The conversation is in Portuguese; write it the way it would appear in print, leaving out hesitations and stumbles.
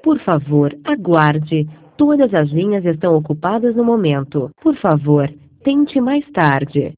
Por favor, aguarde. Todas as linhas estão ocupadas no momento. Por favor, tente mais tarde.